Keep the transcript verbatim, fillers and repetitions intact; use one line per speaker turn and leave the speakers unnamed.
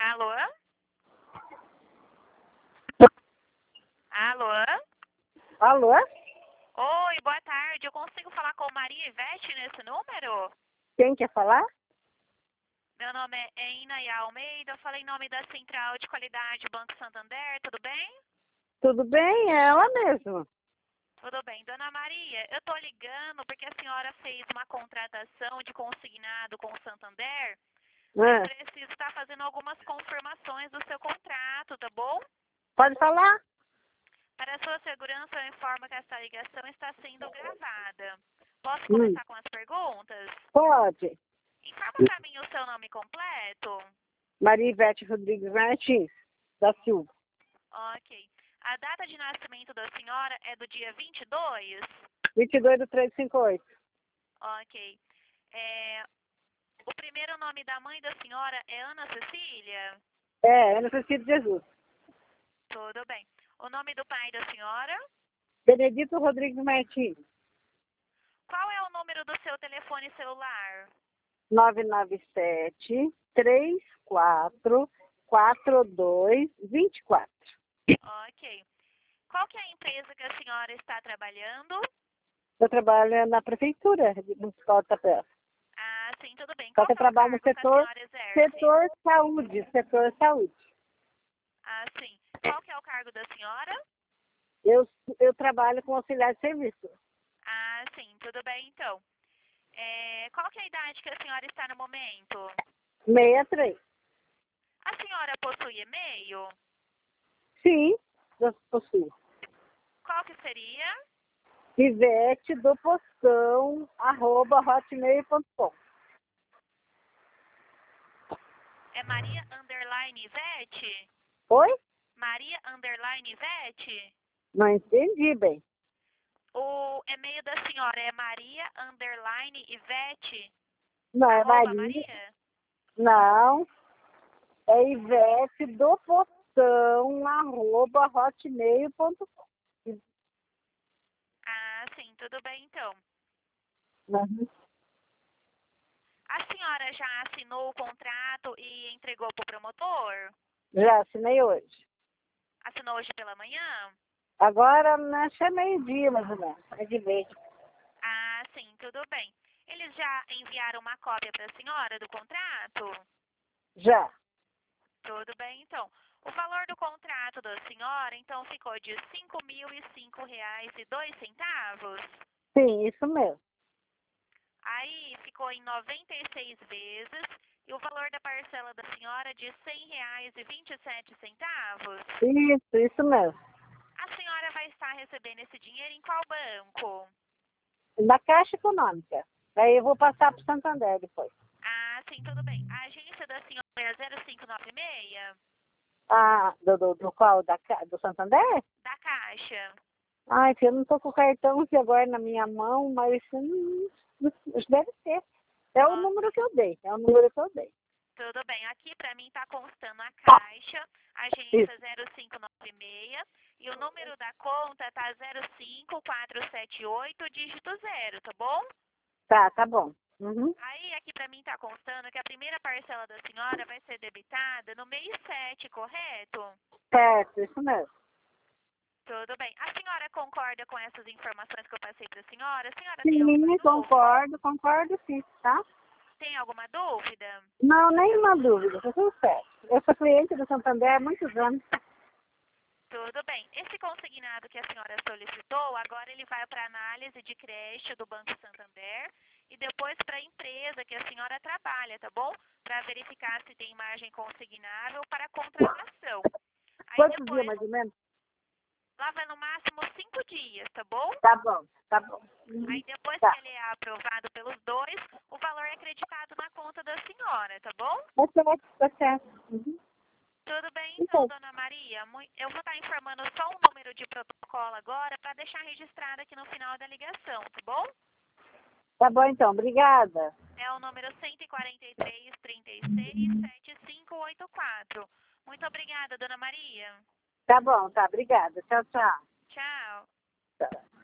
Alô? Alô?
Alô?
Oi, boa tarde. Eu consigo falar com Maria Ivete nesse número?
Quem quer falar?
Meu nome é Inaya Almeida. Eu falei em nome da Central de Qualidade Banco Santander. Tudo bem?
Tudo bem? É ela mesma.
Tudo bem. Dona Maria, eu tô ligando porque a senhora fez uma contratação de consignado com o Santander.
Ah,
Eu preciso estar fazendo algumas confirmações do seu contrato, tá bom?
pode falar?
Para a sua segurança, eu informo que essa ligação está sendo gravada. Posso
Hum,
começar com as perguntas?
pode.
Informa para mim o seu nome completo.
Maria Ivete Rodrigues Martins, da Silva.
Ok. A data de nascimento da senhora é do dia vinte e dois?
vinte e dois do três cinco oito.
Ok. É, o primeiro nome da mãe da senhora é Ana Cecília?
É, Ana Cecília de Jesus.
Tudo bem. O nome do pai da senhora?
Benedito Rodrigues Martins,
Qual é o número do seu telefone celular?
nove nove sete, três quatro, quatro dois, dois quatro.
Ok. Qual que é a empresa que a senhora está trabalhando?
Eu trabalho na prefeitura de Municipal de Itapeva.
Ah, sim, tudo bem.
Só
Qual
que eu
que é o
trabalho no
cargo que a
setor,
senhora exerce?
setor saúde, setor saúde.
Ah, sim. Qual que é o cargo da senhora?
Eu, eu trabalho com auxiliar de serviço.
Ah, sim, tudo bem, então. É, qual que é a idade que a senhora está no momento?
sessenta e três.
A senhora possui e-mail?
Sim, eu possuo.
Qual que seria?
Ivete do Postão, arroba hotmail ponto com.
É Maria Underline Ivete?
Oi?
Maria Underline Ivete?
Não entendi bem.
O e-mail da senhora é Maria Underline Ivete?
Não, é
Arroba
Maria.
Maria?
Não, é Ivete do Postão, arroba hotmail ponto com.
Ah, sim, tudo bem, então.
Uhum.
A senhora já assinou o contrato e entregou para o promotor?
Já assinei hoje.
Assinou hoje pela manhã?
Agora, acho que é meio-dia, mais ou menos. É de vez.
Ah, sim, tudo bem. Eles já enviaram uma cópia para a senhora do contrato?
Já.
Tudo bem, então. O valor do contrato da senhora, então, ficou de cinco mil e cinco reais e dois centavos?
Sim, isso mesmo.
Aí ficou em noventa e seis vezes e o valor da parcela da senhora de cem reais e vinte e sete centavos?
Isso, isso mesmo.
A senhora vai estar recebendo esse dinheiro em qual banco?
Da Caixa Econômica. Aí eu vou passar para o Santander depois.
Ah, sim, tudo bem. A agência da senhora é zero cinco nove seis?
Ah, do, do, do qual? Da, Ca- do Santander?
Da Caixa.
Ai, filho, eu não tô com o cartão aqui agora na minha mão, mas hum, deve ser. É o
Ó,
número que eu dei. É o número que eu dei.
tudo bem. Aqui para mim está constando a Caixa,
Isso.
agência zero cinco nove seis, e o número da conta tá zero cinco quatro sete oito, dígito zero, tá bom?
Tá, tá bom. Uhum.
Aí aqui para mim está constando que a primeira parcela da senhora vai ser debitada no mês sete, correto?
Certo, isso mesmo.
Tudo bem. A senhora concorda com essas informações que eu passei para a senhora? A senhora tem alguma
Sim,
dúvida?
concordo, concordo sim, tá?
Tem alguma dúvida?
Não, nenhuma dúvida, tá tudo certo. Eu sou cliente do Santander há muitos anos.
Tudo bem. Esse consignado que a senhora solicitou, agora ele vai para análise de crédito do Banco Santander e depois para a empresa que a senhora trabalha, tá bom? Para verificar se tem margem consignável para contratação. Aí
Quantos dias
depois,
mais ou menos?
lá vai no máximo cinco dias, tá bom?
Tá bom, tá bom. Uhum.
Aí depois que
Tá.
ele é aprovado pelos dois, o valor é acreditado na conta da senhora, tá bom?
Tá certo, tá certo. Uhum.
Tudo bem, então,
Então,
dona Maria. Mui- Eu vou estar informando só o número de protocolo agora para deixar registrado aqui no final da ligação, tá bom?
tá bom então, obrigada.
É o número um quatro três, trinta e seis, sete cinco oito quatro. Muito obrigada, dona Maria.
Tá bom, tá, obrigada. Tchau, tchau.
Tchau.
Tchau.